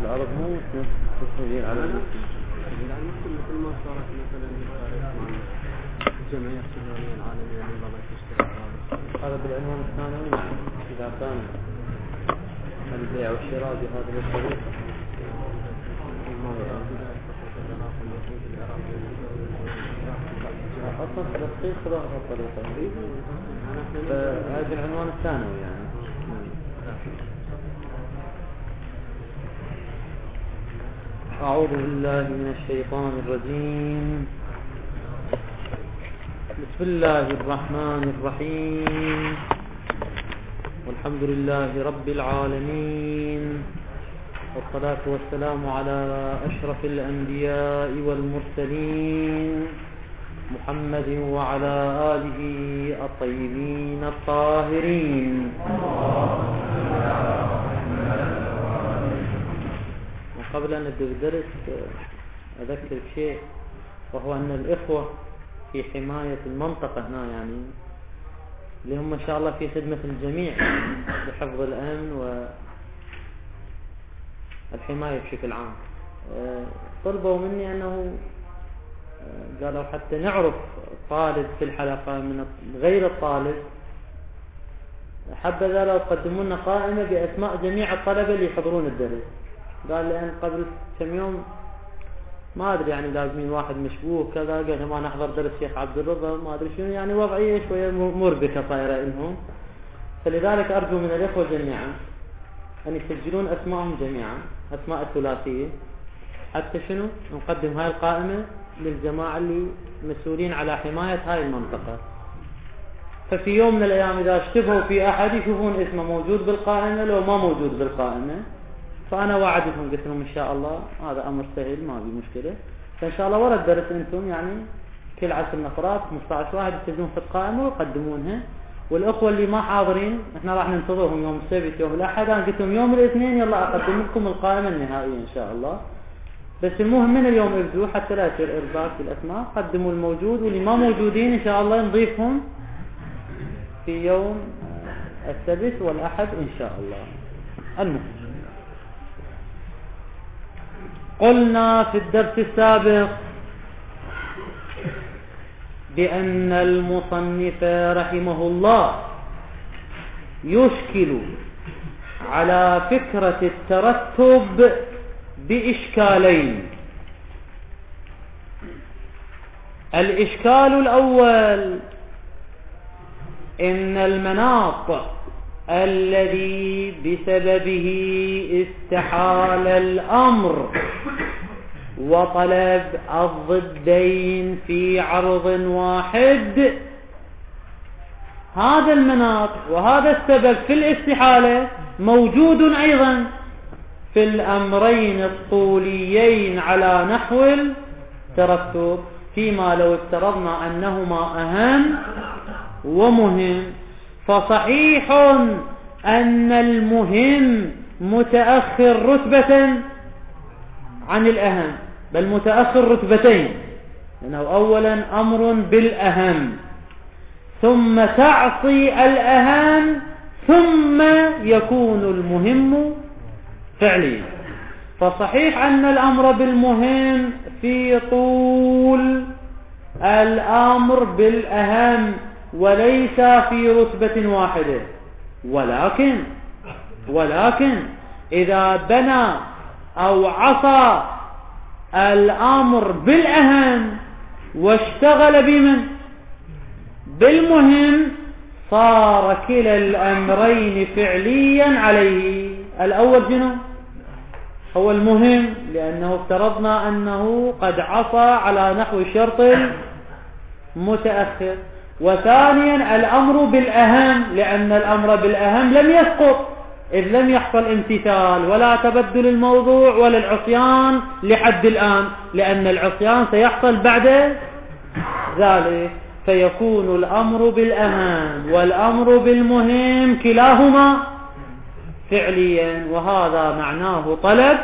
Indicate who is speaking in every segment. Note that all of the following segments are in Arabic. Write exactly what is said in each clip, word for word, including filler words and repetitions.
Speaker 1: الأرض مو تسجيل على المسلم.
Speaker 2: مثل ما صارت مثلا الجمعية السودانية العالمية للنظام الاشتراكي
Speaker 1: هذا بالعنوان الثانوي إذا كان البيع والشراء بهذه الطريقة أصلا فلسطين خذوها بهذه الطريقة هذا العنوان الثانوي يعني. أعوذ بالله من الشيطان الرجيم. بسم الله الرحمن الرحيم. والحمد لله رب العالمين، والصلاة والسلام على أشرف الأنبياء والمرسلين محمد وعلى آله الطيبين الطاهرين. وقبل أن نبدأ الدرس أذكر بشيء، وهو أن الإخوة في حماية المنطقة هنا يعني اللي هم إن شاء الله في خدمة الجميع بحفظ الأمن والحماية بشكل عام، طلبوا مني أنه قالوا حتى نعرف طالب في الحلقة من غير الطالب، حبذا لو قدموا لنا قائمة بأسماء جميع الطلبة اللي يحضرون الدرس. قال لأن قبل كم يوم ما أدري يعني لازمين واحد مشبوه كذا، قال ما نحضر درس شيخ عبد الرضا ما أدري شنو، يعني وضعية شوية مربكة صايرة إنهم. فلذلك أرجو من الإخوة جميعا أن يسجلون أسماءهم جميعا، أسماء الثلاثية، حتى شنو نقدم هاي القائمة للجماعة اللي مسؤولين على حماية هاي المنطقة. ففي يوم من الأيام إذا اشتبهوا في أحد يشوفون اسمه موجود بالقائمة لو ما موجود بالقائمة، فأنا وعدتهم قلت لهم إن شاء الله هذا أمر سهل ما في مشكلة، فإن شاء الله ورا الدرس أنتم يعني كل عشر نفرات خمسة عشر واحد يسجلون في القائمة ويقدمونها. والأخوة اللي ما حاضرين إحنا راح ننتظرهم يوم السبت يوم الأحد، أنا قلت لهم يوم الاثنين يلا أقدم لكم القائمة النهائية إن شاء الله. بس المهم من اليوم ابدوا حتى لا يصير إرباك بالأسماء، قدموا الموجود واللي ما موجودين إن شاء الله نضيفهم في يوم السبت والأحد إن شاء الله. المهم قلنا في الدرس السابق بأن المصنف رحمه الله يشكل على فكرة الترتب بإشكالين. الإشكال الأول إن المناط الذي بسببه استحال الأمر وطلب الضدين في عرض واحد، هذا المناط وهذا السبب في الاستحالة موجود أيضا في الأمرين الطوليين على نحو الترتب، فيما لو افترضنا أنهما أهم ومهم. فصحيح أن المهم متأخر رتبة عن الأهم، بل متأخر رتبتين، لأنه أولا أمر بالأهم ثم تعصي الأهم ثم يكون المهم فعليا. فصحيح أن الأمر بالمهم في طول الأمر بالأهم وليس في رتبة واحدة، ولكن ولكن إذا بنى أو عصى الأمر بالأهم واشتغل بمن بالمهم صار كلا الأمرين فعليا عليه. الأول جنو هو المهم، لأنه افترضنا أنه قد عصى على نحو الشرط المتأخر. وثانيا الأمر بالأهم، لأن الأمر بالأهم لم يسقط إذ لم يحصل امتثال ولا تبدل الموضوع ولا العصيان لحد الآن، لأن العصيان سيحصل بعد ذلك. فيكون الأمر بالأهم والأمر بالمهم كلاهما فعليا، وهذا معناه طلب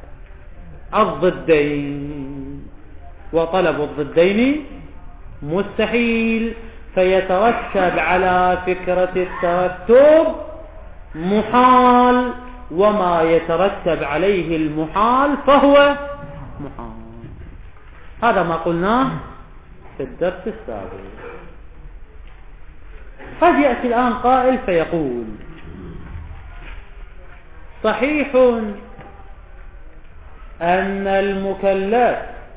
Speaker 1: الضدين، وطلب الضدين مستحيل. فيترتب على فكرة الترتب محال وما يترتب عليه المحال فهو محال. هذا ما قلناه في الدرس السابق. قد يأتي الآن قائل فيقول صحيح أن المكلف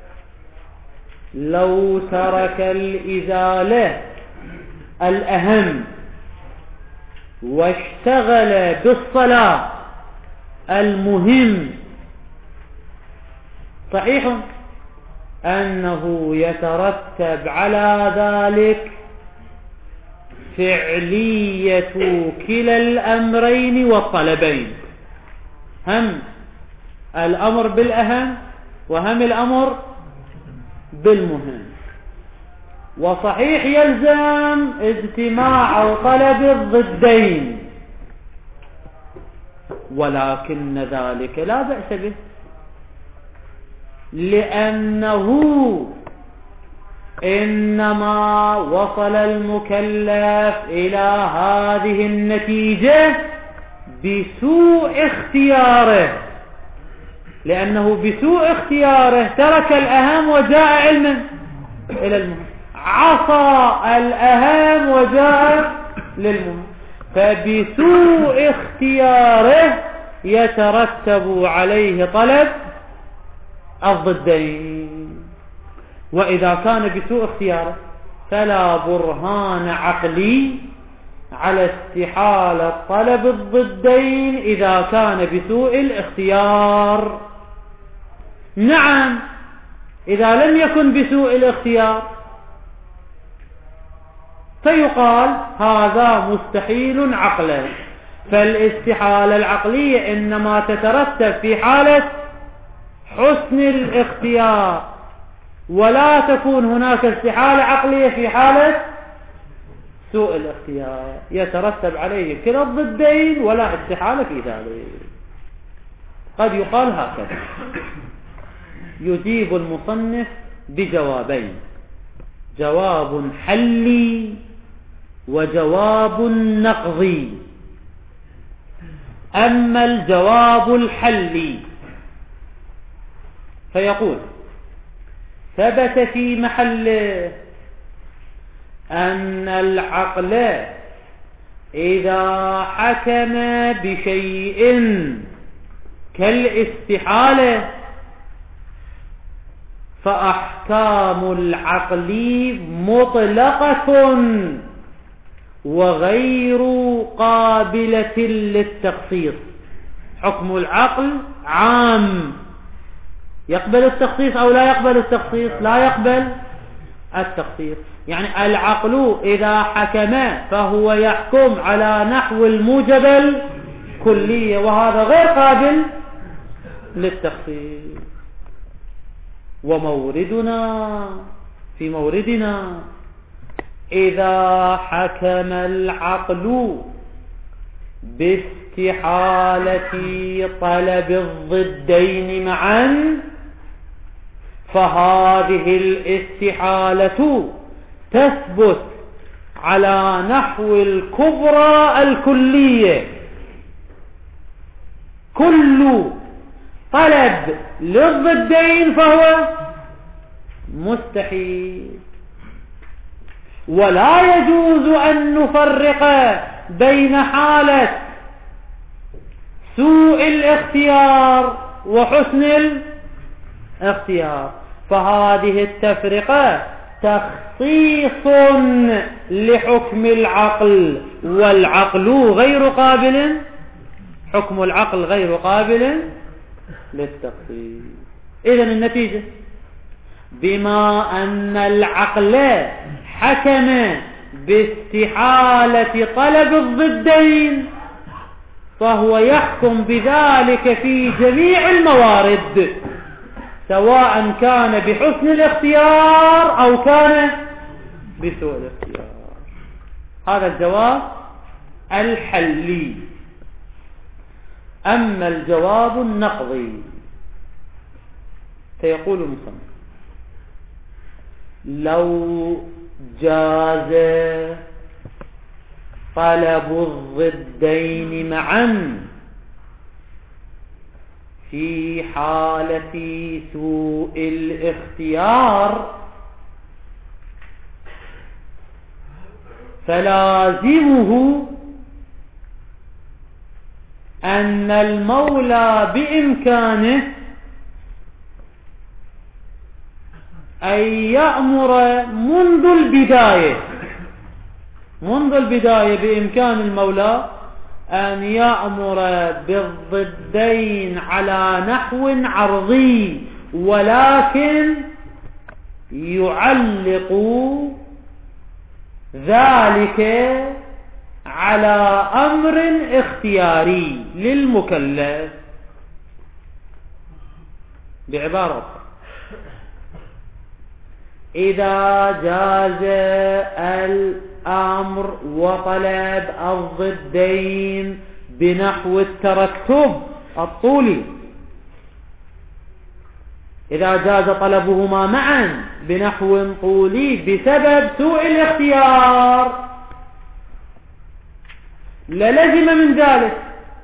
Speaker 1: لو ترك الإزالة الأهم واشتغل بالصلاة المهم، صحيح أنه يترتب على ذلك فعلية كلا الأمرين والطلبين، هم الأمر بالأهم وهم الأمر بالمهم. وصحيح يلزم اجتماع أو طلب الضدين، ولكن ذلك لا بأس به، لأنه إنما وصل المكلف إلى هذه النتيجة بسوء اختياره، لأنه بسوء اختياره ترك الأهم وجاء علما إلى المهم، عصى الأهم وجاء للمهم، فبسوء اختياره يترتب عليه طلب الضدين. وإذا كان بسوء اختياره فلا برهان عقلي على استحالة طلب الضدين إذا كان بسوء الاختيار. نعم إذا لم يكن بسوء الاختيار فيقال هذا مستحيل عقلا، فالاستحالة العقلية إنما تترتب في حالة حسن الاختيار، ولا تكون هناك استحالة عقلية في حالة سوء الاختيار، يترتب عليه كلا الضدين ولا استحالة في ذلك. قد يقال هكذا. يجيب المصنف بجوابين، جواب حلي وجواب نقضي. أما الجواب الحلي فيقول ثبت في محله أن العقل إذا حكم بشيء كالاستحالة فأحكام العقل مطلقة وغير قابلة للتخصيص. حكم العقل عام، يقبل التخصيص أو لا يقبل التخصيص؟ لا يقبل التخصيص. يعني العقل إذا حكم فهو يحكم على نحو الموجب الكلية، وهذا غير قابل للتخصيص. وموردنا في موردنا إذا حكم العقل باستحالة طلب الضدين معا فهذه الاستحالة تثبت على نحو الكبرى الكلية. كل طلب للضدين فهو مستحيل، ولا يجوز أن نفرق بين حالة سوء الاختيار وحسن الاختيار، فهذه التفرقة تخصيص لحكم العقل، والعقل غير قابل، حكم العقل غير قابل للتخصيص. إذن النتيجة بما أن العقل حكم باستحالة طلب الضدين فهو يحكم بذلك في جميع الموارد، سواء كان بحسن الاختيار أو كان بسوء الاختيار. هذا الجواب الحلي. أما الجواب النقضي فيقول المصنف لو جاز طلب الضدين معا في حالة سوء الاختيار فلازمه أن المولى بإمكانه أن يأمر منذ البداية منذ البداية بإمكان المولى أن يأمر بالضدين على نحو عرضي، ولكن يعلق ذلك على أمر اختياري للمكلف. بعبارة إذا جاز الأمر وطلب الضدين بنحو التركب الطولي، إذا جاز طلبهما معا بنحو طولي بسبب سوء الاختيار للزم من ذلك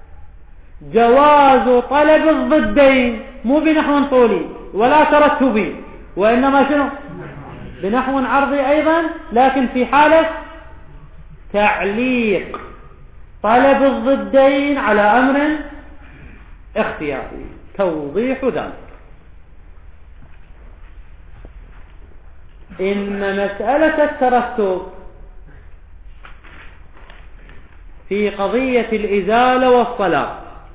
Speaker 1: جواز طلب الضدين مو بنحو طولي ولا ترتبي، وإنما شنو بنحو عرضي أيضا، لكن في حالة تعليق طلب الضدين على أمر اختياري. توضيح ذلك إن مسألة الترتب في قضية الإزالة والصلاة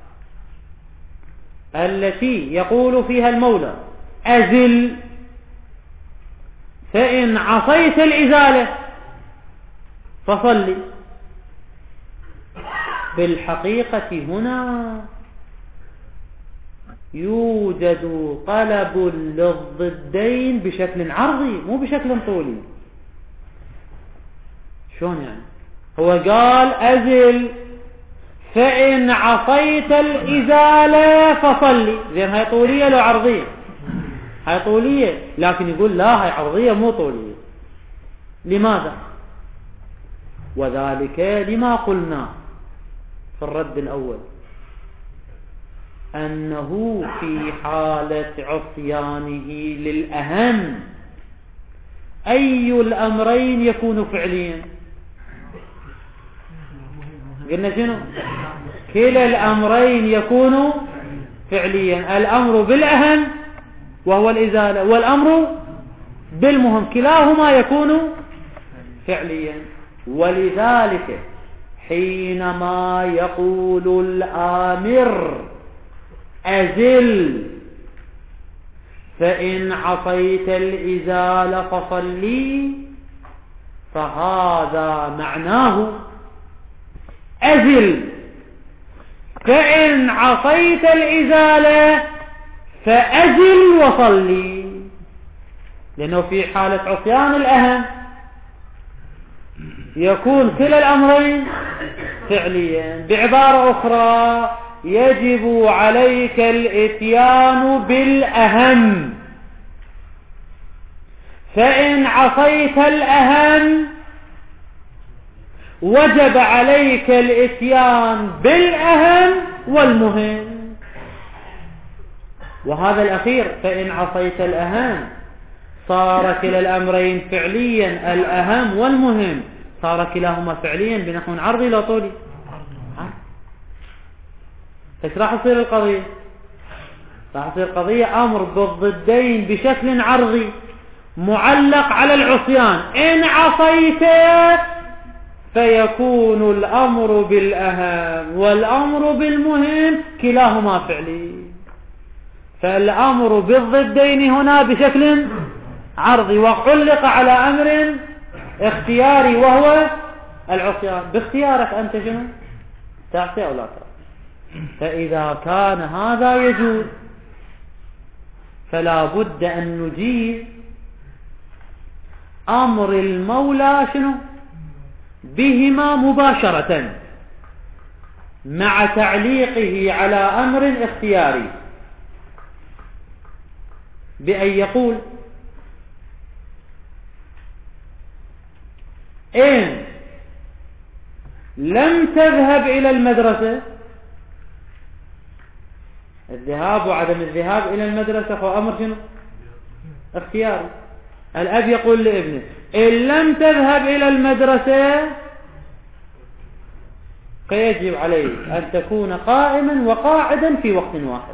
Speaker 1: التي يقول فيها المولى أزل فإن عصيت الإزالة فصلي، بالحقيقة هنا يوجد طلب للضدين بشكل عرضي مو بشكل طولي. شلون يعني؟ هو قال أزل فإن عصيت الإزالة فصلي، زين هاي طولية لو عرضية؟ هاي طولية، لكن يقول لا هاي عرضية مو طولية. لماذا؟ وذلك لما قلنا في الرد الأول أنه في حالة عصيانه للأهم أي الأمرين يكون فعليا؟ قلنا شنو؟ كلا الأمرين يكون فعليا، الأمر بالأهم وهو الإزالة والأمر بالمهم كلاهما يكون فعليا. ولذلك حينما يقول الآمر أزل فإن عصيت الإزالة فصلي، فهذا معناه أزل فإن عصيت الإزالة فأزل وصلي، لأنه في حالة عصيان الأهم يكون كلا الأمرين فعليا. بعبارة أخرى يجب عليك الإتيان بالأهم، فإن عصيت الأهم وجب عليك الإتيان بالأهم والمهم. وهذا الأخير فإن عصيت الأهم صار كلا الأمرين فعليا، الأهم والمهم صار كلاهما فعليا بنحو عرضي لا طولي. ايش راح يصير القضية؟ راح يصير قضية أمر بالضدين بشكل عرضي معلق على العصيان، إن عصيت فيكون الأمر بالأهم والأمر بالمهم كلاهما فعلي، فالأمر بالضدين هنا بشكل عرضي وعلق على أمر اختياري وهو العصيان. باختيارك أنت شنو تعصي أو لا تعصي. فإذا كان هذا يجوز فلا بد أن نجيز أمر المولى شنو بهما مباشرة مع تعليقه على أمر اختياري، بأن يقول إن لم تذهب إلى المدرسة الذهاب وعدم الذهاب إلى المدرسة هو أمر شنو؟ اختياري. الأب يقول لابنه إن لم تذهب إلى المدرسة فيجب عليك أن تكون قائما وقاعدا في وقت واحد.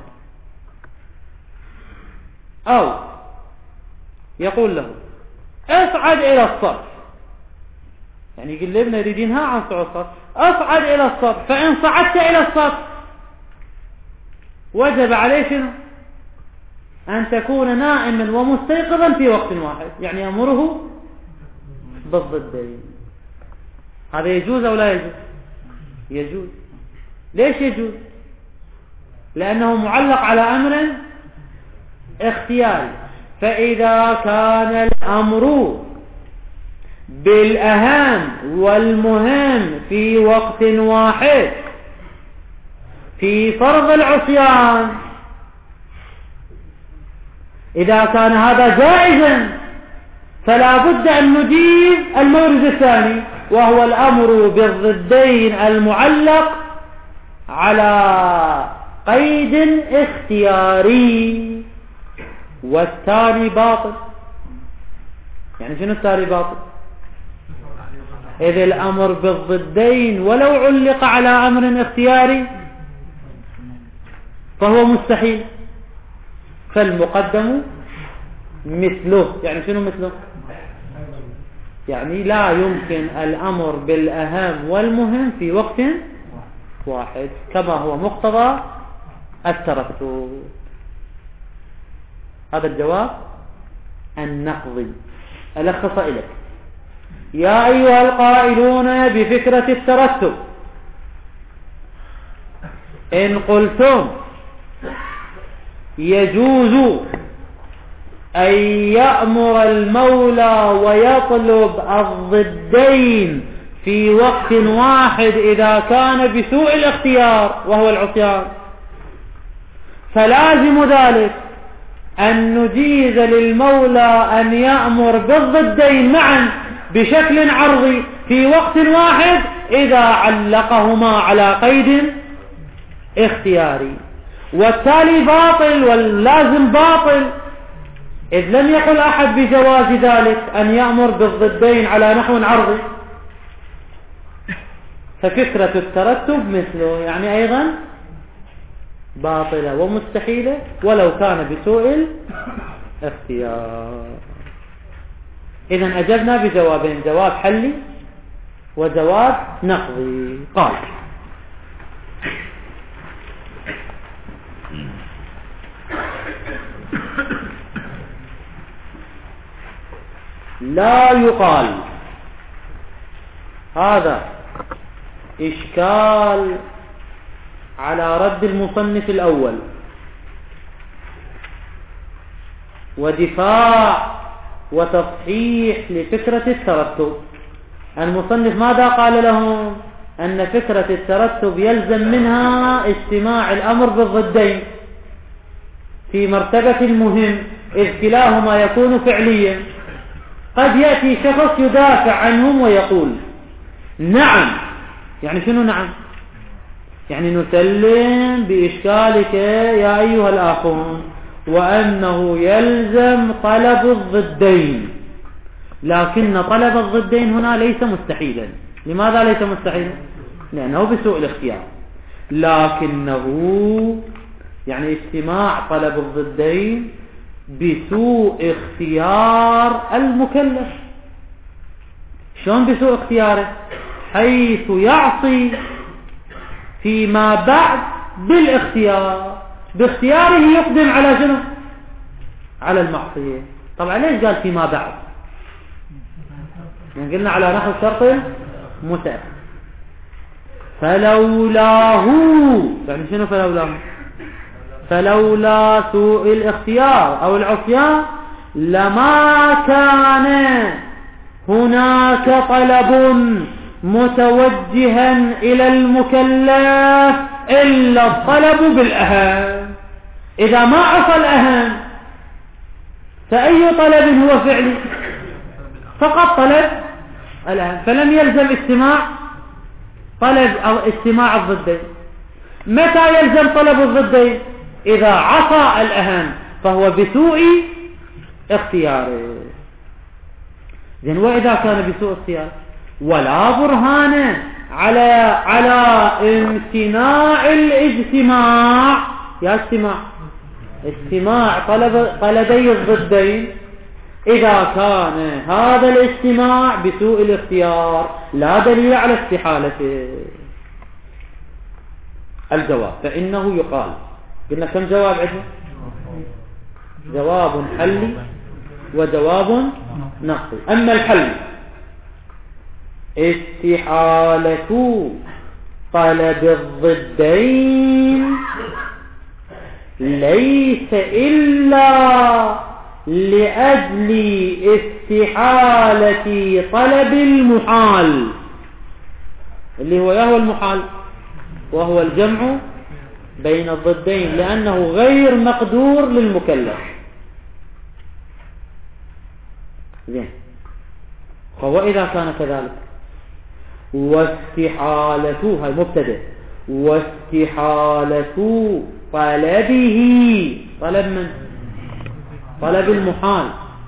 Speaker 1: أو يقول له اصعد إلى الصف، يعني يقول لابنه يريد ينهى عن صعود الصف، اصعد إلى الصف، فإن صعدت إلى الصف وجب عليه شنو؟ أن تكون نائما ومستيقظا في وقت واحد، يعني أمره بالضدين. هذا يجوز أو لا يجوز؟ يجوز. ليش يجوز؟ لأنه معلق على أمر اختياري. فإذا كان الأمر بالأهم والمهم في وقت واحد في فرض العصيان، إذا كان هذا جائزا فلا بد أن نجيب المورد الثاني، وهو الأمر بالضدين المعلق على قيد اختياري، والثاني باطل. يعني شنو الثاني باطل؟ إذ الأمر بالضدين ولو علق على أمر اختياري فهو مستحيل، فالمقدم مثله. يعني شنو مثله؟ يعني لا يمكن الأمر بالأهم والمهم في وقت واحد، كما هو مقتضى الترتب. هذا الجواب النقضي. ألخص إليك: يا أيها القائلون بفكرة الترتب، إن قلتم يجوز أن يأمر المولى ويطلب الضدين في وقت واحد إذا كان بسوء الاختيار وهو العصيان، فلازم ذلك أن نجيز للمولى أن يأمر بالضدين معا بشكل عرضي في وقت واحد إذا علقهما على قيد اختياري، والتالي باطل واللازم باطل، إذ لم يقل أحد بجواز ذلك أن يأمر بالضدين على نحو عرضي. ففكرة الترتب مثله، يعني أيضا باطلة ومستحيلة ولو كان بسوء الاختيار. إذن أجبنا بجوابين: جواب حلي وجواب نقضي. قال: لا يقال. هذا إشكال على رد المصنف الأول ودفاع وتصحيح لفكرة الترتب. المصنف ماذا قال لهم؟ أن فكرة الترتب يلزم منها اجتماع الأمر بالضدين في مرتبة المهم، إذ كلاهما يكون فعليا. قد يأتي شخص يدافع عنهم ويقول: نعم. يعني شنو نعم؟ يعني نسلم بإشكالك يا أيها الآخرون، وأنه يلزم طلب الضدين، لكن طلب الضدين هنا ليس مستحيلا. لماذا ليس مستحيلا؟ لأنه بسوء الاختيار، لكنه يعني اجتماع طلب الضدين بسوء اختيار المكلف. شلون بسوء اختياره؟ حيث يعصي فيما بعد بالاختيار، باختياره يقدم على شنو؟ على المعصية. طبعا ليش قال فيما بعد؟ يعني قلنا على نحو شرط متأخر. فلولاه، يعني شنو فلولاه؟ فلولا سوء الاختيار أو العصيان لما كان هناك طلب متوجها إلى المكلف إلا الطلب بالأهم. إذا ما عصى الأهم فأي طلب هو فعلي؟ فقط طلب الأهم، فلم يلزم اجتماع طلب أو اجتماع الضدين. متى يلزم طلب الضدين؟ إذا عصى الأهم فهو بسوء اختياره. زين وإذا كان بسوء اختيار ولا برهان على على امتناع الاجتماع، يا اجتماع اجتماع طلب طلبي الضدين، إذا كان هذا الاجتماع بسوء الاختيار لا دليل على استحالته. الجواب فإنه يقال، قلنا كم جواب عندنا؟ جواب حلي وجواب نقضي. أما الحل استحالة طلب الضدين ليس إلا لأجل استحالة طلب المحال، اللي هو يهوى المحال وهو الجمع بين الضدين، لأنه غير مقدور للمكلف. زين، وإذا كان كذلك واستحالة، هاي مبتدأ، واستحالة طلبه، طلب من؟ طلب المحال،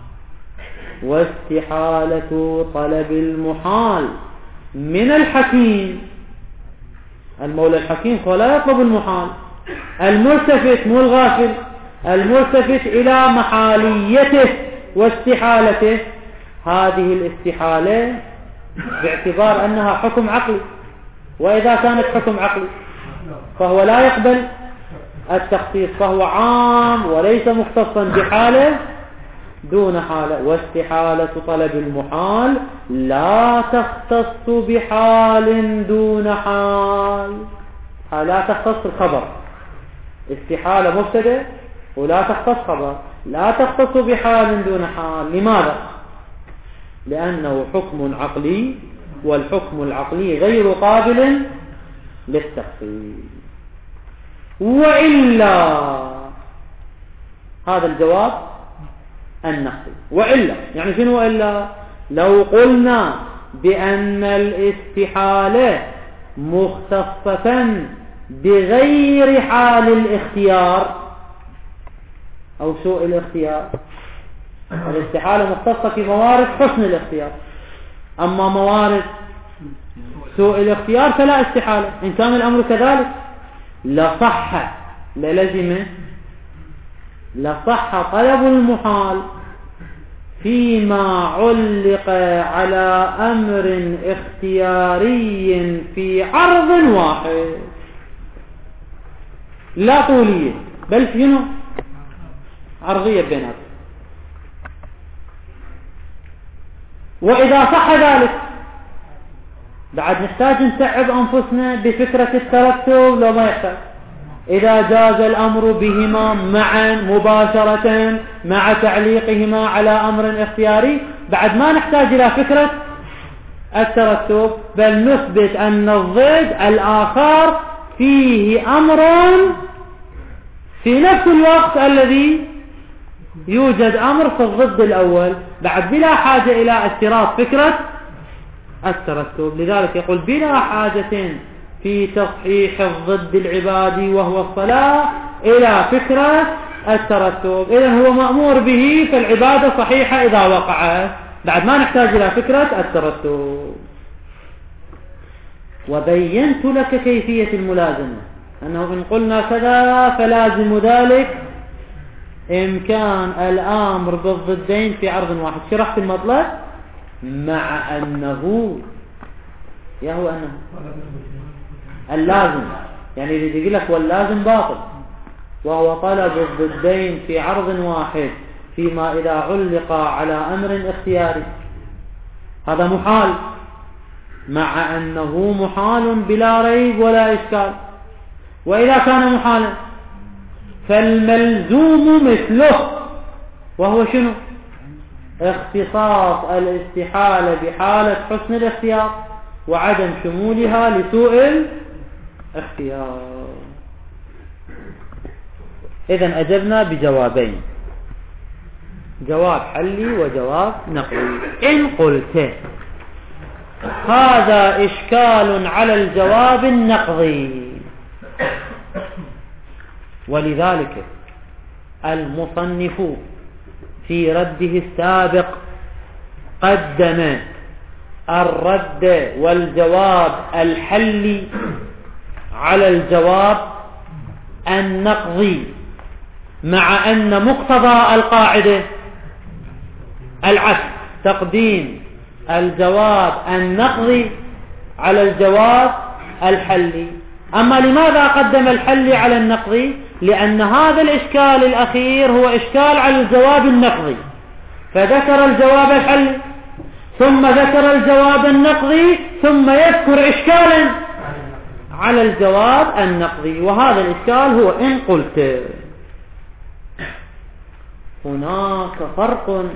Speaker 1: واستحالة طلب المحال من الحكيم، المولى الحكيم هو لا يطلب المحال، الملتفت مو الغافل، الملتفت إلى محاليته واستحالته. هذه الاستحالة باعتبار أنها حكم عقلي، وإذا كانت حكم عقلي فهو لا يقبل التخصيص، فهو عام وليس مختصا بحاله دون حالة. واستحالة طلب المحال لا تختص بحال دون حال، لا تختص الخبر، استحالة مبتدأ ولا تختص خبر، لا تختص بحال دون حال. لماذا؟ لأنه حكم عقلي، والحكم العقلي غير قابل للتخصيص. وإلا، هذا الجواب النقضي. وإلا يعني شنو وإلا؟ لو قلنا بأن الاستحالة مختصة بغير حال الاختيار أو سوء الاختيار، الاستحالة مختصة في موارد حسن الاختيار، أما موارد سوء الاختيار فلا استحالة. إن كان الأمر كذلك لصح للزم لصح طلب المحال فيما علق على أمر اختياري في عرض واحد، لا طولية بل شنو؟ عرضية بينات. وإذا صح ذلك بعد نحتاج نتعب أنفسنا بفكرة الترتب لو ما يحتاج. إذا جاز الأمر بهما معا مباشرة مع تعليقهما على أمر اختياري بعد ما نحتاج إلى فكرة الترتب، بل نثبت أن الضد الآخر فيه أمر في نفس الوقت الذي يوجد أمر في الضد الأول، بعد بلا حاجة إلى اشتراط فكرة الترتب. لذلك يقول بلا حاجة في تصحيح الضد العبادي وهو الصلاة إلى فكرة الترتب. إذن هو مأمور به فالعبادة صحيحة إذا وقعت، بعد ما نحتاج إلى فكرة الترتب. وبينت لك كيفية الملازمة، أنه إن قلنا كذا فلازم ذلك إمكان الأمر بالضدين في عرض واحد. شرحت المطلب مع أنه يهو أنه اللازم، يعني اللي يقول لك واللازم باطل، وهو طلب الضدين في عرض واحد فيما إذا علق على أمر اختياري، هذا محال، مع أنه محال بلا ريب ولا إشكال. وإذا كان محالا فالملزوم مثله، وهو شنو؟ اختصاص الاستحالة بحالة حسن الاختيار وعدم شمولها لسوء الاختيار. إذن أجبنا بجوابين، جواب حلي وجواب نقلي. إن قلت هذا إشكال على الجواب النقضي، ولذلك المصنف في رده السابق قدم الرد والجواب الحلي على الجواب النقضي، مع أن مقتضى القاعدة العكس، تقديم الجواب النقضي على الجواب الحلي. أما لماذا قدم الحلي على النقضي؟ لأن هذا الإشكال الأخير هو إشكال على الجواب النقضي، فذكر الجواب الحلي ثم ذكر الجواب النقضي ثم يذكر إشكالا على الجواب النقضي. وهذا الإشكال هو إن قلت هناك فرق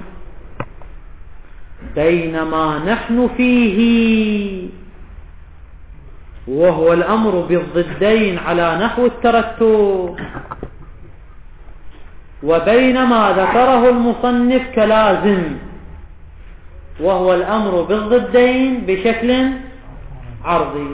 Speaker 1: بين ما نحن فيه وهو الأمر بالضدين على نحو الترتب، وبين ما ذكره المصنف كلازم وهو الأمر بالضدين بشكل عرضي.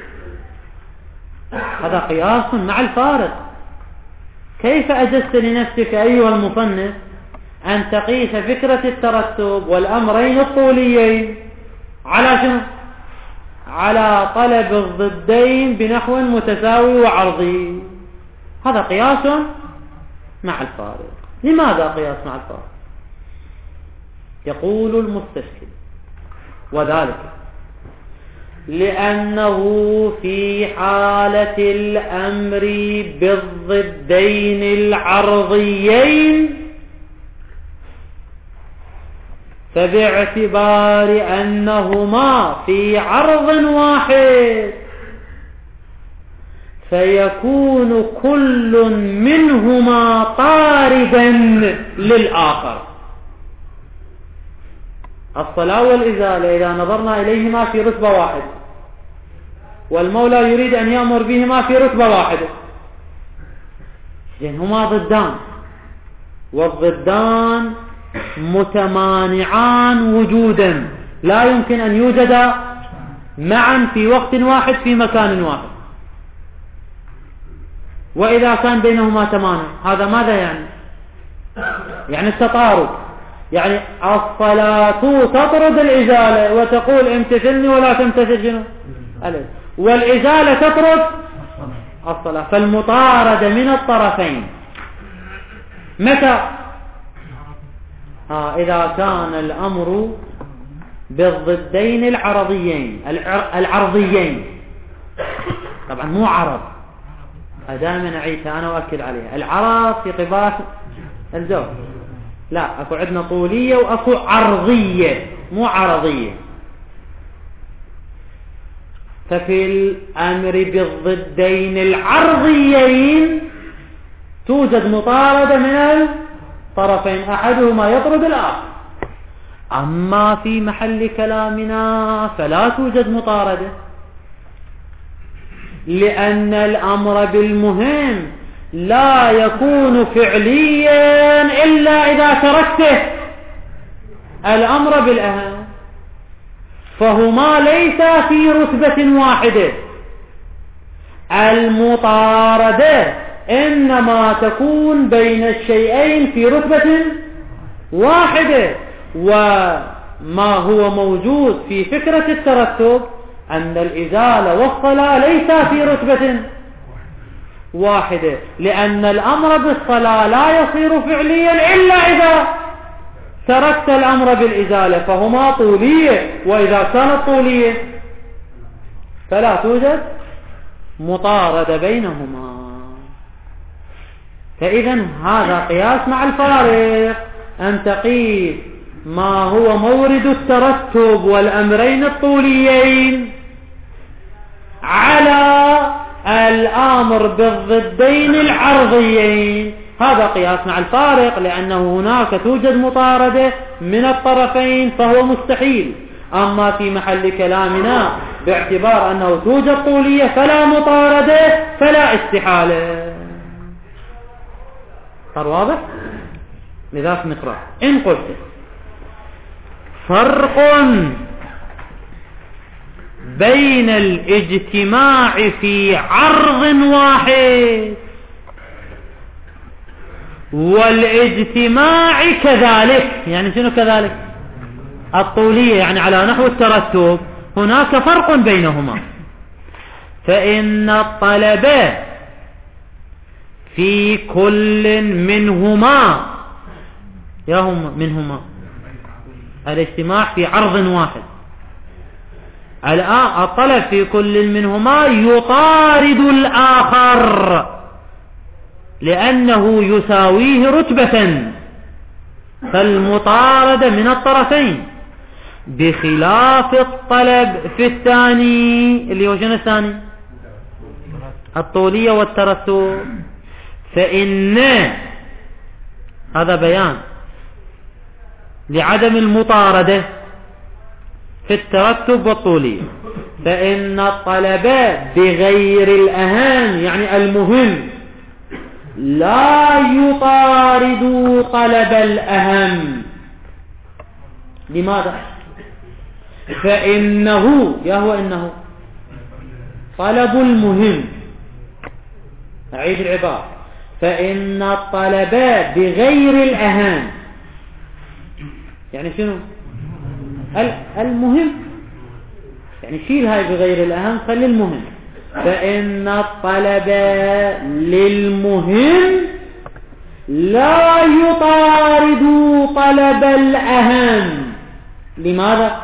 Speaker 1: هذا قياس مع الفارق. كيف أجزت لنفسك أيها المصنف أن تقيس فكرة الترتب والأمرين الطوليين على شنو؟ على طلب الضدين بنحو متساوي وعرضي. هذا قياس مع الفارق. لماذا قياس مع الفارق؟ يقول المستشكل وذلك لأنه في حالة الأمر بالضدين العرضيين فباعتبار أنهما في عرض واحد فيكون كل منهما طاردا للآخر. الصلاة والإزالة إذا نظرنا إليهما في رتبة واحدة، والمولى يريد أن يأمر بهما في رتبة واحدة، إذن هما ضدان، والضدان متمانعان وجودا، لا يمكن أن يوجدا معا في وقت واحد في مكان واحد. وإذا كان بينهما تمانع هذا ماذا يعني؟ يعني التطارد، يعني الصلاة تطرد الإزالة وتقول امتثلني ولا تمتثل شنو؟ والإزالة تطرد الصلاة، فالمطاردة من الطرفين متى؟ آه إذا كان الأمر بالضدين العرضيين العرضيين طبعا مو عرض، دائما أعيدها أنا وأكد عليها، العرض في قباس الزوج، لا أكو عندنا طولية وأكو عرضية مو عرضية. ففي الأمر بالضدين العرضيين توجد مطاردة من الطرفين، أحدهما يطرد الآخر. أما في محل كلامنا فلا توجد مطاردة، لأن الأمر بالمهم لا يكون فعليا إلا إذا تركته الأمر بالأهم، فهما ليس في رتبة واحدة. المطاردة إنما تكون بين الشيئين في رتبة واحدة، وما هو موجود في فكرة الترتب أن الإزالة والصلاة ليس في رتبة واحدة، لأن الأمر بالصلاة لا يصير فعليا إلا إذا تركت الأمر بالإزالة، فهما طولية، وإذا كانت طولية فلا توجد مطاردة بينهما. فإذا هذا قياس مع الفارق، أن تقيس ما هو مورد الترتب والأمرين الطوليين على الأمر بالضدين العرضيين، هذا قياس مع الفارق، لأنه هناك توجد مطاردة من الطرفين فهو مستحيل. أما في محل كلامنا باعتبار أنه توجد طولية فلا مطاردة فلا استحالة. صار واضح؟ لذلك نقرأ إن قلت فرق بين الاجتماع في عرض واحد والاجتماع كذلك. يعني شنو كذلك؟ الطولية يعني على نحو الترتب، هناك فرق بينهما. فإن الطلب في كل منهما يا هم منهما الاجتماع في عرض واحد. الآن الطلب في كل منهما يطارد الآخر لأنه يساويه رتبة، فالمطاردة من الطرفين، بخلاف الطلب في الثاني اللي هو شنو الثاني؟ الطولية والترتب. فإن هذا بيان لعدم المطاردة في الترتب والطولية. فإن الطلب بغير الأهم يعني المهم لا يطارد طلب الأهم. لماذا؟ فإنه يا هو إنه طلب المهم. أعيد العبارة. فإن الطلب بغير الأهم يعني شنو؟ المهم، يعني شيل هاي بغير الأهم خلي المهم. فإن الطلب للمهم لا يطارد طلب الأهم. لماذا؟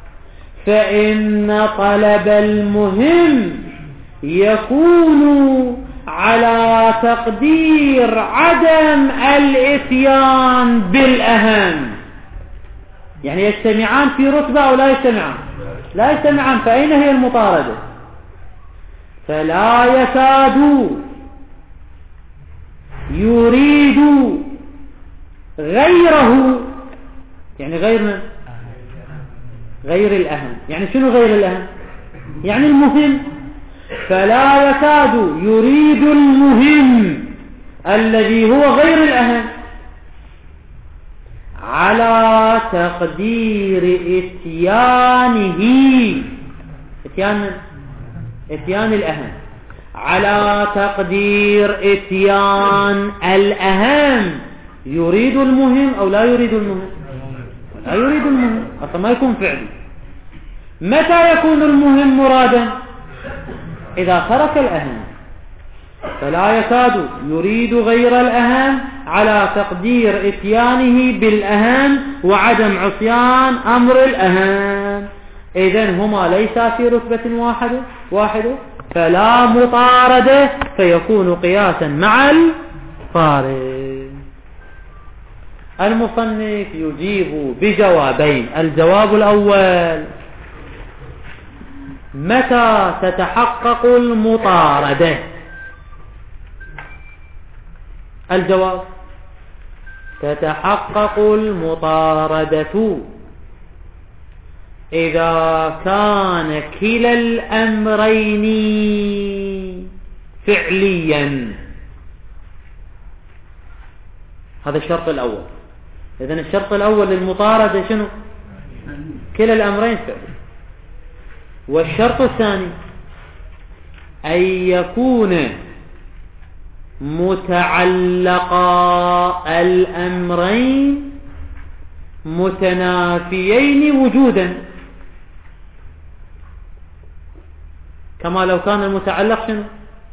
Speaker 1: فإن طلب المهم يكون على تقدير عدم الاتيان بالأهم. يعني يجتمعان في رتبة أو لا يجتمعان؟ لا يجتمعان. فأين هي المطاردة؟ فلا يكاد يريد غيره. يعني غير من؟ غير الأهم. يعني شنو غير الأهم؟ يعني المهم. فلا يكاد يريد المهم الذي هو غير الأهم على تقدير اتيانه. اتيان اتيان الأهم على تقدير اتيان الأهم. يريد المهم أو لا يريد المهم؟ لا يريد المهم، أصلا ما يكون فعلي. متى يكون المهم مرادا؟ إذا ترك الأهم. فلا يكاد يريد غير الأهم على تقدير اتيانه بالأهم وعدم عصيان أمر الأهم. إذن هما ليسا في رتبة واحدة واحدة فلا مطاردة، فيكون قياسا مع الفارق. المصنف يجيب بجوابين. الجواب الأول: متى تتحقق المطاردة؟ الجواب: تتحقق المطاردة إذا كان كلا الأمرين فعليا. هذا الشرط الأول. إذن الشرط الأول للمطاردة شنو؟ كلا الأمرين فعلي. والشرط الثاني أن يكون متعلقا الأمرين متنافيين وجودا، كما لو كان المتعلق شنو؟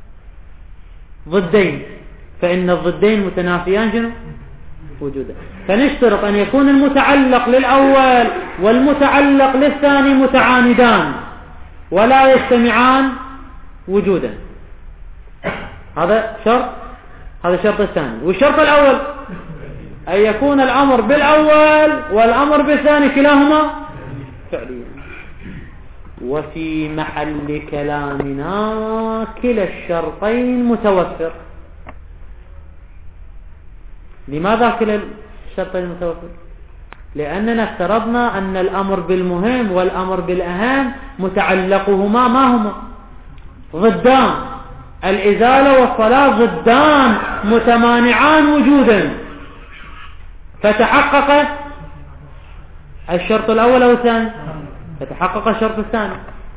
Speaker 1: ضدين، فإن الضدين متنافيان شنو؟ وجودا. فنشترط أن يكون المتعلق للأول والمتعلق للثاني متعاندان ولا يجتمعان وجودا. هذا شرط. هذا الشرط الثاني. والشرط الأول أن يكون الأمر بالأول والأمر بالثاني كلاهما فعليا. وفي محل كلامنا كلا الشرطين متوفر. لماذا كلا الشرطين متوفر؟ لأننا افترضنا أن الأمر بالمهم والأمر بالأهم متعلقهما ما هما؟ ضدان. الإزالة والصلاة ضدان متمانعان وجودا، فتحقق الشرط الأول أو الثاني؟ فتحقق الشرط الثاني.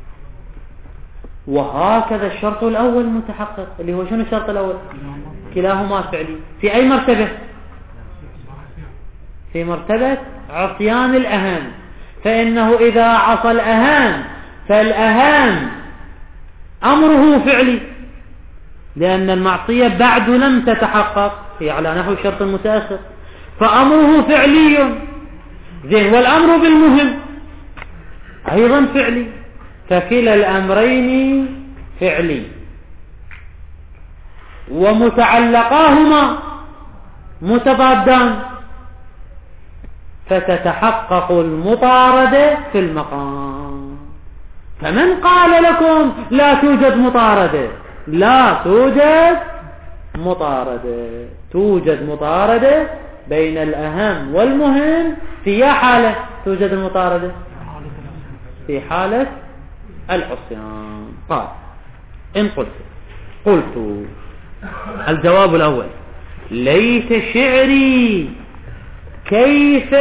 Speaker 1: وهكذا الشرط الأول متحقق، اللي هو شنو الشرط الأول؟ كلاهما فعلي. في أي مرتبة؟ في مرتبة عصيان الأهم، فإنه إذا عصى الأهم فالأهم أمره فعلي، لأن المعصية بعد لم تتحقق، هي على نحو شرط متأخر، فأمره فعلي. زين، والأمر بالمهم أيضا فعلي، فكلا الأمرين فعلي، ومتعلقاهما متضادان، فتتحقق المطاردة في المقام. فمن قال لكم لا توجد مطاردة؟ لا توجد مطاردة، توجد مطاردة بين الأهم والمهم. في أي حالة توجد المطاردة؟ في حالة العصيان. قال إن قلت قلت الجواب الأول: ليت شعري كيف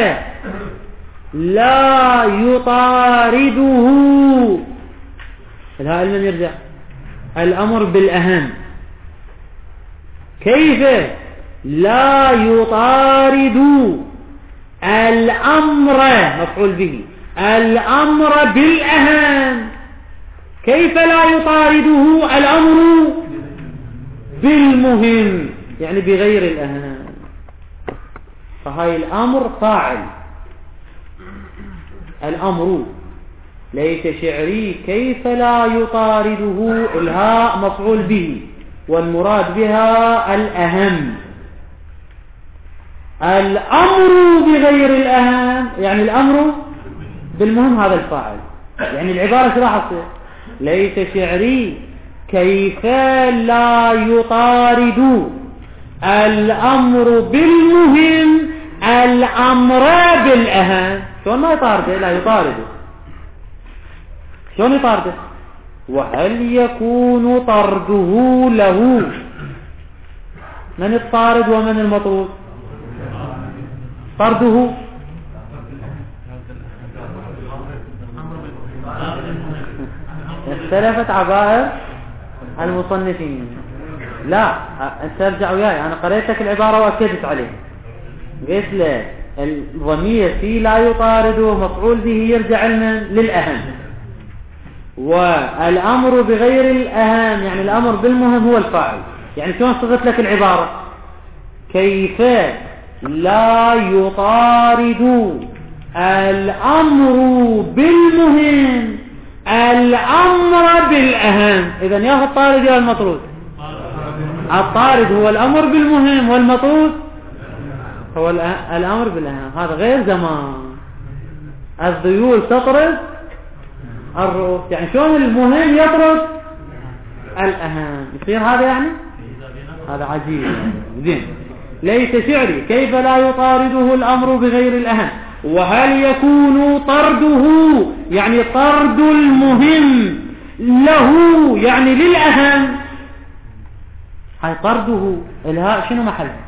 Speaker 1: لا يطارده. الهاء لمن يرجع؟ الأمر بالأهم. كيف لا يطارد الأمر مفعول به، الأمر بالأهم. كيف لا يطارده الأمر بالمهم، يعني بغير الأهم. فهاي الأمر فاعل، الأمر. ليت شعري كيف لا يطارده، الهاء مفعول به، والمراد بها الأهم. الأمر بغير الأهم يعني الأمر بالمهم، هذا الفاعل. يعني العبارة شو راح تصير؟ ليت شعري كيف لا يطارد الأمر بالمهم الأمر بالأهم. شلون ما يطارده؟ لا يطارده. شلون يطارده؟ وهل يكون طرده له؟ من الطارد ومن المطرود؟ طرده اختلفت عبائر المصنفين. لا، انت ارجع وياي، انا قريت لك العبارة واكدت عليه. قلت له الضمير في لا يطارده مفعول به يرجع لمن؟ للأهم. والأمر بغير الأهم يعني الأمر بالمهم هو الفاعل. يعني شلون صغت لك العبارة؟ كيف لا يطارد الأمر بالمهم الأمر بالأهم. إذن يا الطارد يا المطرود؟ الطارد هو الأمر بالمهم، والمطرود هو الأمر بالأهم. هذا غير زمان. الذيول تطرد الرؤوس، يعني شلون المهم يطرد الأهم؟ يصير هذا يعني هذا عجيب. زين، ليس شعري كيف لا يطارده الأمر بغير الأهم. وهل يكون طرده يعني طرد المهم له يعني للأهم؟ هاي طرده الهاء شنو محلها؟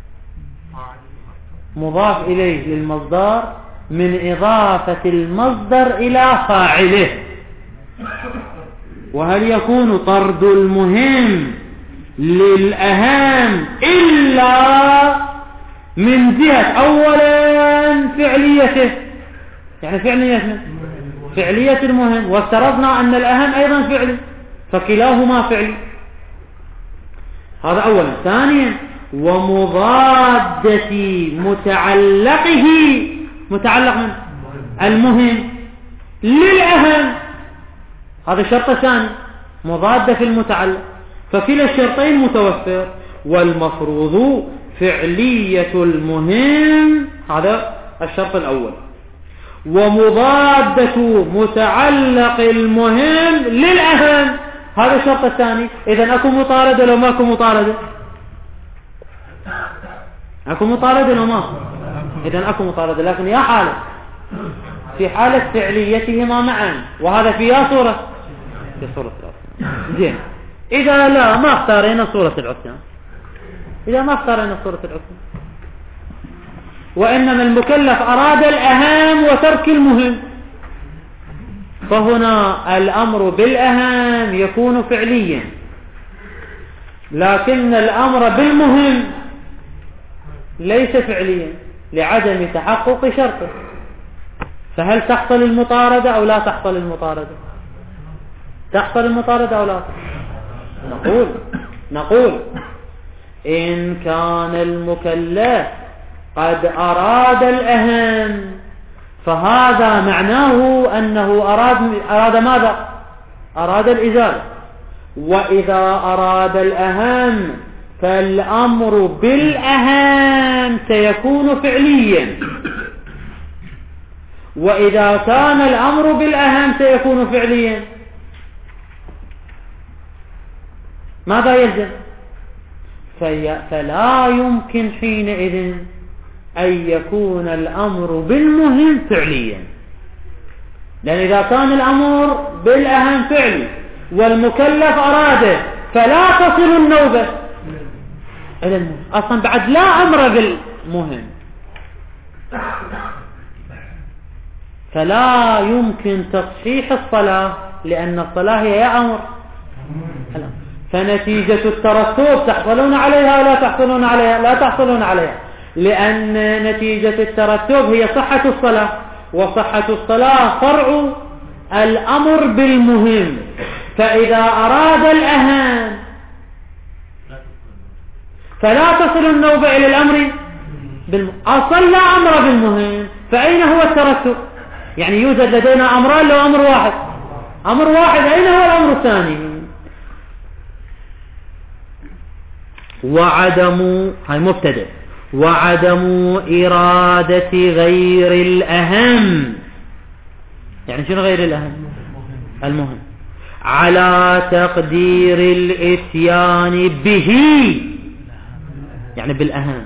Speaker 1: مضاف إليه للمصدر من إضافة المصدر إلى فاعله. وهل يكون طرد المهم للأهم إلا من جهة أولا فعليته، يعني فعليته فعلية المهم، وافترضنا أن الأهم أيضا فعلي، فكلاهما فعلي. هذا أولا. ثانيا ومضادة متعلقه، متعلق من المهم للأهم، هذا شرط ثاني، مضادة في المتعلق، فكلا الشرطين متوفر. والمفروض فعلية المهم، هذا الشرط الأول. ومضادة متعلق المهم للأهم، هذا الشرط الثاني. إذن أكو مطاردة لو ما أكو مطاردة؟ أكو مطاردة لو ما؟ إذن أكو مطاردة، لكن يا حالة في حالة فعليتهما معا، وهذا في يا صورة في صورة العصيان. زين، إذا لا ما اختارينا صورة العصيان، إذا ما اختارينا صورة العصيان، وإنما المكلف أراد الأهم وترك المهم، فهنا الأمر بالأهم يكون فعليا، لكن الأمر بالمهم ليس فعليا. لعدم تحقق شرطه، فهل تحصل المطاردة أو لا تحصل المطاردة؟ تحصل المطاردة أو لا؟ نقول نقول إن كان المكلف قد أراد الأهم فهذا معناه أنه أراد أراد ماذا؟ أراد الإزالة. وإذا أراد الأهم فالأمر بالأهم سيكون فعليا، وإذا كان الأمر بالأهم سيكون فعليا ماذا يلزم؟ في فلا يمكن حينئذ أن يكون الأمر بالمهم فعليا، لأن إذا كان الأمر بالأهم فعلي والمكلف أراده فلا تصل النوبة إلى المهم، أصلا بعد لا أمر بالمهم، فلا يمكن تصحيح الصلاة، لأن الصلاة هي يا أمر. فنتيجة الترتب تحصلون عليها ولا تحصلون عليها؟ لا تحصلون عليها، لأن نتيجة الترتب هي صحة الصلاة، وصحة الصلاة فرع الأمر بالمهم. فإذا أراد الأهم فلا تصل النوبة إلى الأمر بالمهم، أصل لا أمر بالمهم، فأين هو الترتب؟ يعني يوجد لدينا أمران لو أمر واحد، أمر واحد أين هو الأمر الثاني؟ وعدم هاي مبتدأ وعدم إرادة غير الأهم، يعني شنو غير الأهم؟ المهم، على تقدير الإتيان به، يعني بالأهم.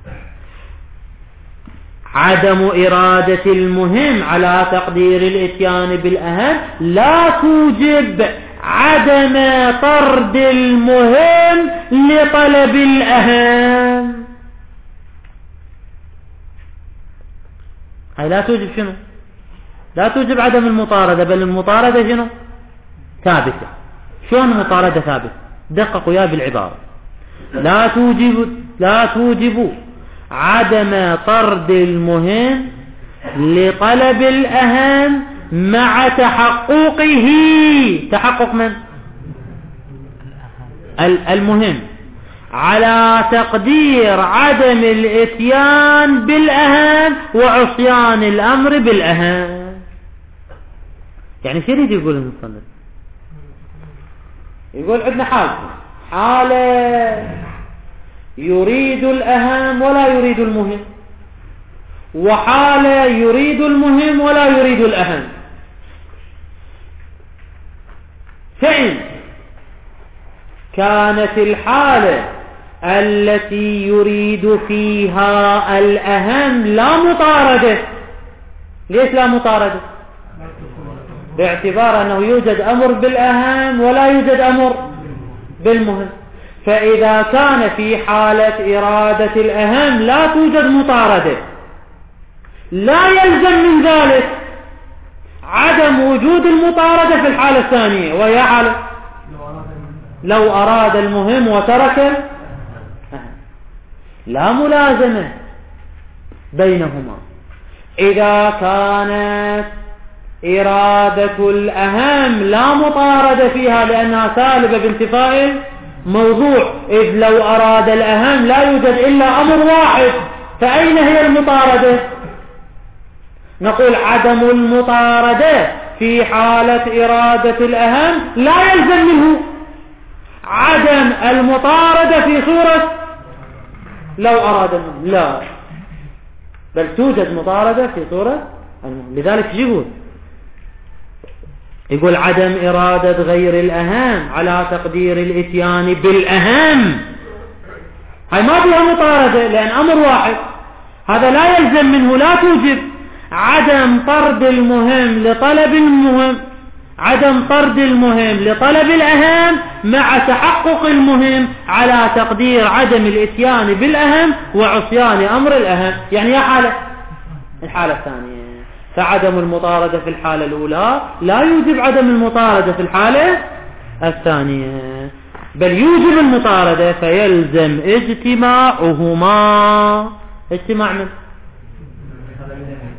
Speaker 1: عدم إرادة المهم على تقدير الإتيان بالأهم لا توجب عدم طرد المهم لطلب الأهم. هاي لا توجب شنو؟ لا توجب عدم المطاردة، بل المطاردة شنو؟ ثابتة. شلون المطاردة ثابتة؟ دققوا يا بالعبارة. لا توجب لا توجب عدم طرد المهم لطلب الأهم مع تحققه، تحقق من؟ المهم، على تقدير عدم الاتيان بالأهم وعصيان الأمر بالأهم. يعني شو يريد يقول المصنف؟ يقول عندنا حالة حالة يريد الأهم ولا يريد المهم، وحالة يريد المهم ولا يريد الأهم. فإن كانت الحالة التي يريد فيها الأهم لا مطاردة، ليش لا مطاردة؟ باعتبار أنه يوجد أمر بالأهم ولا يوجد أمر بالمهم. فإذا كان في حالة إرادة الأهم لا توجد مطاردة، لا يلزم من ذلك عدم وجود المطاردة في الحالة الثانية، وهي حالة لو أراد المهم وترك الأهم. لا ملازمة بينهما. إذا كانت إرادة الأهم لا مطاردة فيها لأنها سالبة بانتفاء موضوع، إذ لو أراد الأهم لا يوجد إلا أمر واحد، فأين هي المطاردة؟ نقول عدم المطاردة في حالة إرادة الأهم لا يلزم منه عدم المطاردة في صورة لو أراد المهم، لا، بل توجد مطاردة في صورة المهم. لذلك يقول يقول عدم إرادة غير الأهم على تقدير الإتيان بالأهم، هاي ما فيها مطاردة لأن أمر واحد، هذا لا يلزم منه، لا توجب عدم طرد المهم لطلب المهم، عدم طرد المهم لطلب الأهم مع تحقق المهم على تقدير عدم الإتيان بالأهم وعصيان أمر الأهم. يعني يا حالة الحالة الثانية، فعدم المطاردة في الحالة الأولى لا يوجب عدم المطاردة في الحالة الثانية، بل يوجب المطاردة، فيلزم اجتماعهما. اجتماع من؟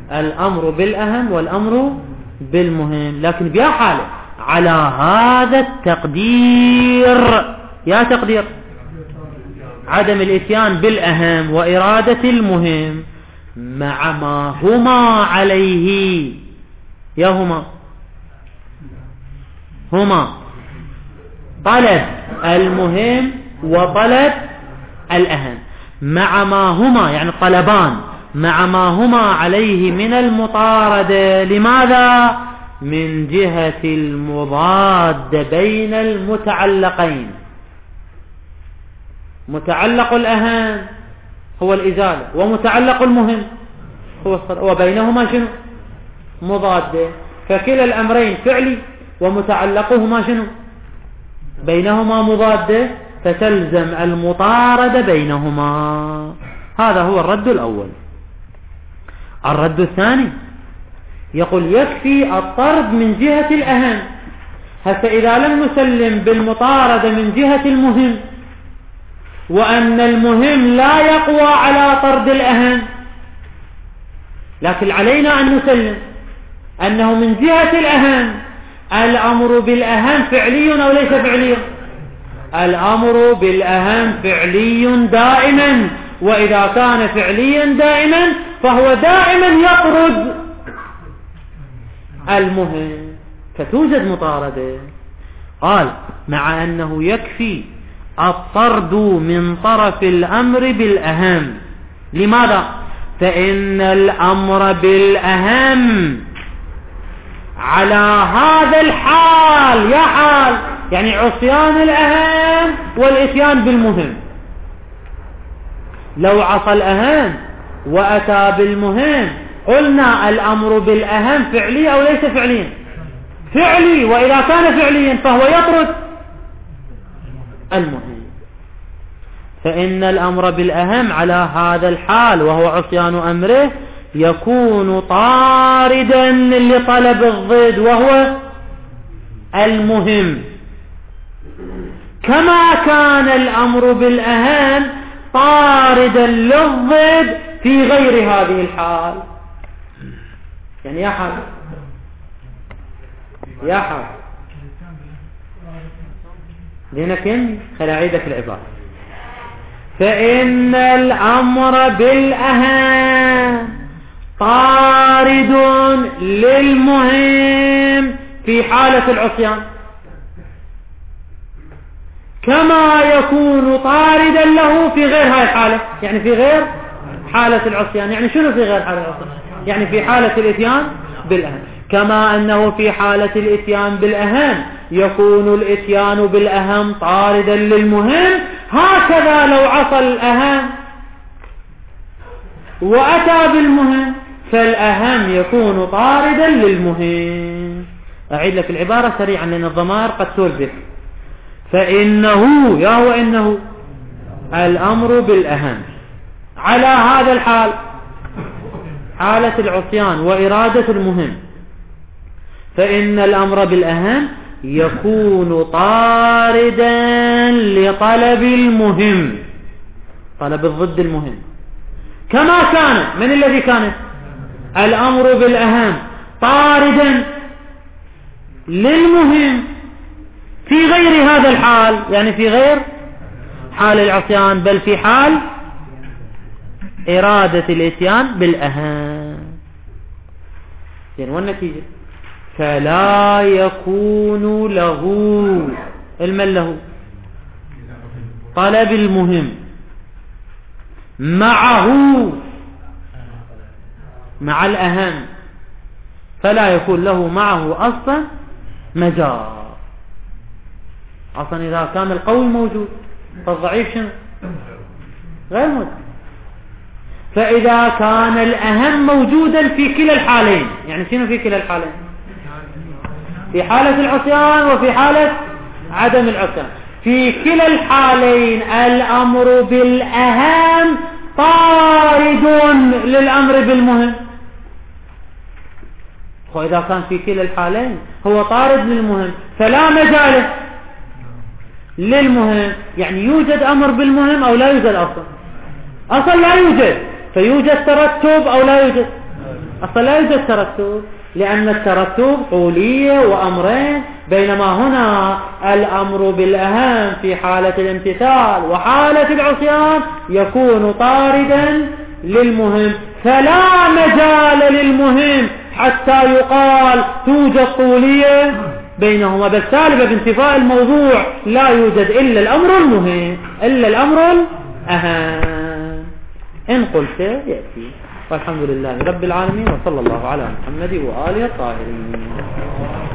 Speaker 1: الأمر بالأهم والأمر بالمهم، لكن بيا حالة على هذا التقدير، يا تقدير عدم الاتيان بالأهم وإرادة المهم مع ما هما عليه، يا هما هما طلب المهم وطلب الأهم، مع ما هما يعني طلبان مع ما هما عليه من المطاردة. لماذا؟ من جهة المضاد بين المتعلقين. متعلق الأهم هو الإزالة، ومتعلق المهم هو الصلاة، وبينهما شنو؟ مضاد. فكلا الأمرين فعلي ومتعلقهما شنو؟ بينهما مضاد، فتلزم المطاردة بينهما. هذا هو الرد الأول. الرد الثاني يقول يكفي الطرد من جهة الأهم. حتى إذا لم نسلم بالمطاردة من جهة المهم، وأن المهم لا يقوى على طرد الأهم، لكن علينا أن نسلم أنه من جهة الأهم الأمر بالأهم فعلي أو ليس فعليا. الأمر بالأهم فعلي دائما، وإذا كان فعليا دائما فهو دائما يطرد المهم، فتوجد مطاردة. قال مع أنه يكفي الطرد من طرف الأمر بالأهم. لماذا؟ فإن الأمر بالأهم على هذا الحال، يا حال يعني عصيان الأهم والإتيان بالمهم. لو عصى الأهم وأتى بالمهم قلنا الأمر بالأهم فعلي أو ليس فعليا؟ فعلي، وإذا كان فعليا فهو يطرد المهم. فإن الأمر بالأهم على هذا الحال وهو عصيان أمره يكون طاردا لطلب الضد وهو المهم، كما كان الأمر بالأهم طاردا للضد في غير هذه الحال. يعني يا حال يا حال لنكن خلاعيدك العبارة. فإن الأمر بالأهم طارد للمهم في حالة العصيان، كما يكون طاردا له في غير هذه الحالة. يعني في غير حالة العصيان، يعني شنو في غير حالة العصيان؟ يعني في حالة الاتيان بالأهم. كما أنه في حالة الاتيان بالأهم يكون الاتيان بالأهم طاردا للمهم، هكذا لو عصى الأهم وأتى بالمهم فالأهم يكون طاردا للمهم. أعيد لك العبارة سريعا لأن الضمائر قد تلزق. فإنه يا وإنه الأمر بالأهم على هذا الحال، حالة العصيان وإرادة المهم، فإن الأمر بالأهم يكون طاردا لطلب المهم، طلب الضد المهم، كما كان من الذي كان الأمر بالأهم طاردا للمهم في غير هذا الحال، يعني في غير حال العصيان بل في حال إرادة الاتيان بالأهم. يعني والنتيجة فلا يكون له المن له طلب المهم معه مع الأهم، فلا يكون له معه أصلا مجال. أصلا إذا كان القوي موجود فالضعيف شنو؟ غير موجود. فإذا كان الأهم موجودا في كلا الحالين، يعني شنو في كلا الحالين؟ في حالة العصيان وفي حالة عدم العصيان. في كلا الحالين الأمر بالأهم طارد للأمر بالمهم. وإذا كان في كلا الحالين هو طارد للمهم فلا مجال للمهم، يعني يوجد أمر بالمهم أو لا يوجد أصلا؟ أصلا لا يوجد، فيوجد ترتب أو لا يوجد؟ أصلا لا يوجد ترتب، لأن الترتب طولية وأمرين، بينما هنا الأمر بالأهم في حالة الامتثال وحالة العصيان يكون طاردا للمهم، فلا مجال للمهم حتى يقال توجد طولية بينهما، بل سالب بانتفاء الموضوع لا يوجد إلا الأمر المهم، إلا الأمر الأهم إن قلت يأتي. والحمد لله رب العالمين، وصلى الله على محمد وآله الطاهرين.